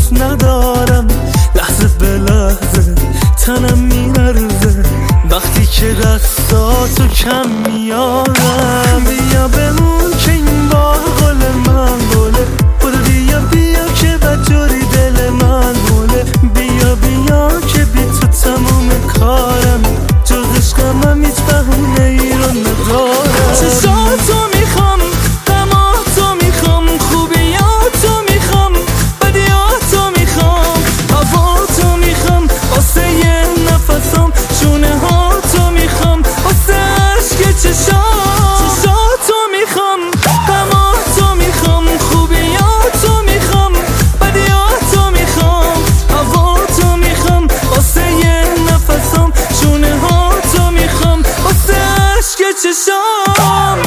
دوست ندارم، لحظه به لحظه تنم می‌لرزه وقتی که دستاتو کم میارم. بیا بمون که این بار قول من گله، برو بیا بیا که بدجوری دل من گله. بیا بیا که بی تو تموم کارم، جز عشقم هم هیچ بهونه ای رو ندارم. چشاتو میخوام، غماتو میخوام، خوبیاتو میخوام، بدیاتو میخوام، هواتو میخوام واسه یه نفسم، شونه هاتو میخوام واسه عشق چشام. چشاتو میخوام، غماتو میخوام، خوبیاتو میخوام، بدیاتو میخوام، هواتو میخوام واسه یه نفسم، شونه هاتو میخوام واسه عشق چشام.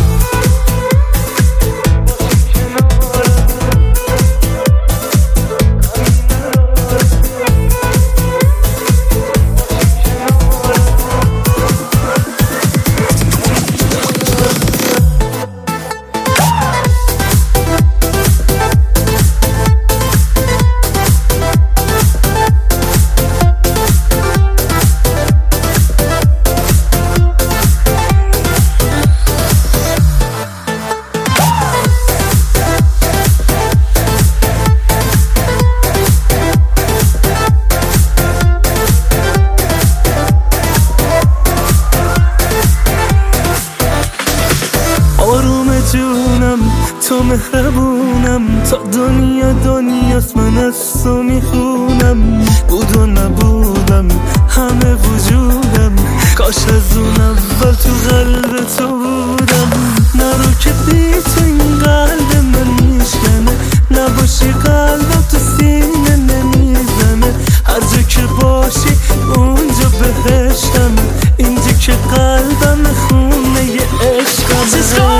جونم تو مهربونم، تا دنیا دنیاست من از تو میخونم. بود و نبودم همه وجودم، کاش از اون اول تو قلب تو بودم. نرو که بی تو این قلب من میشکنه، نباشی قلبم تو سینه نمیزنه. هر جا که باشی اونجا بهشتم، اینجا که قلبم خونه ی عشقم.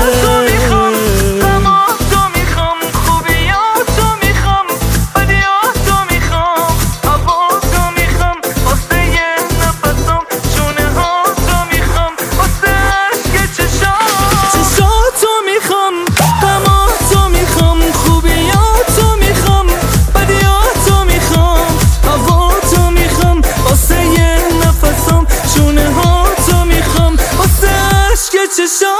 Just